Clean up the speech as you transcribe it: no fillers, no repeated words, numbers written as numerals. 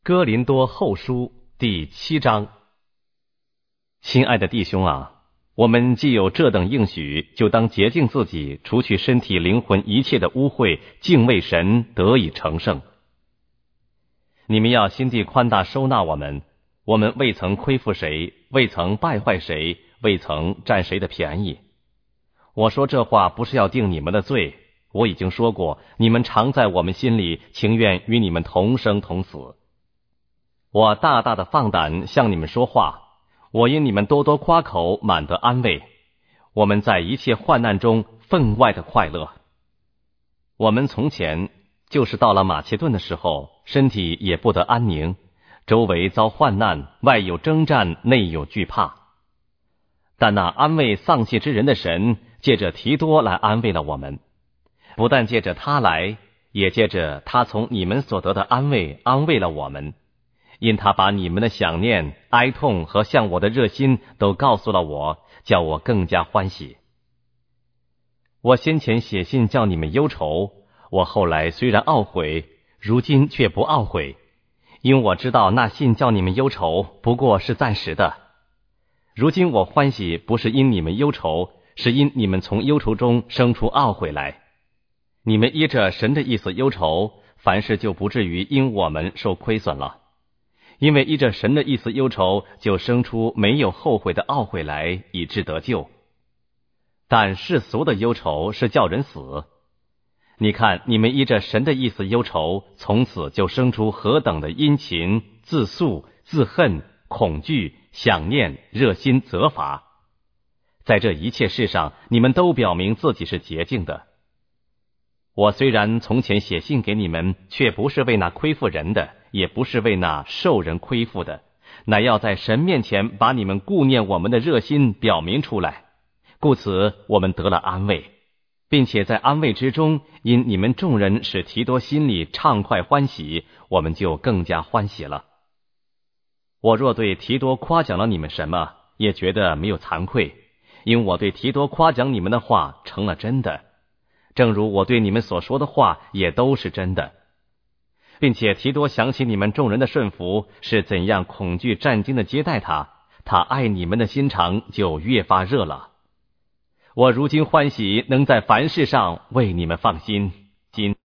哥林多后书第7章。亲爱的弟兄啊，我们既有这等应许，就当洁净自己，除去身体灵魂一切的污秽，敬畏神，得以成圣。你们要心地宽大收纳我们未曾亏负谁，未曾败坏谁，未曾占谁的便宜。我说这话不是要定你们的罪，我已经说过，你们常在我们心里，情愿与你们同生同死。我大大的放胆向你们说话，我因你们多多夸口，满得安慰。我们在一切患难中分外的快乐。我们从前就是到了马其顿的时候，身体也不得安宁，周围遭患难，外有征战，内有惧怕。但那安慰丧气之人的神，借着提多来安慰了我们，不但借着他来，也借着他从你们所得的安慰，安慰了我们。因他把你们的想念、哀痛和向我的热心都告诉了我，叫我更加欢喜。我先前写信叫你们忧愁，我后来虽然懊悔，如今却不懊悔，因我知道那信叫你们忧愁，不过是暂时的。如今我欢喜，不是因你们忧愁，是因你们从忧愁中生出懊悔来。你们依着神的意思忧愁，凡事就不至于因我们受亏损了。因为依着神的意思忧愁，就生出没有后悔的懊悔来，以致得救。但世俗的忧愁是叫人死。你看你们依着神的意思忧愁，从此就生出何等的殷勤、自诉、自恨、恐惧、想念、热心、责罚。在这一切事上，你们都表明自己是洁净的。我虽然从前写信给你们，却不是为那亏负人的，也不是为那受人亏负的，乃要在神面前把你们顾念我们的热心表明出来。故此我们得了安慰，并且在安慰之中，因你们众人使提多心里畅快欢喜，我们就更加欢喜了。我若对提多夸奖了你们什么，也觉得没有惭愧，因我对提多夸奖你们的话成了真的，正如我对你们所说的话也都是真的。并且提多想起你们众人的顺服，是怎样恐惧战兢的接待他，他爱你们的心肠就越发热了。我如今欢喜能在凡事上为你们放心。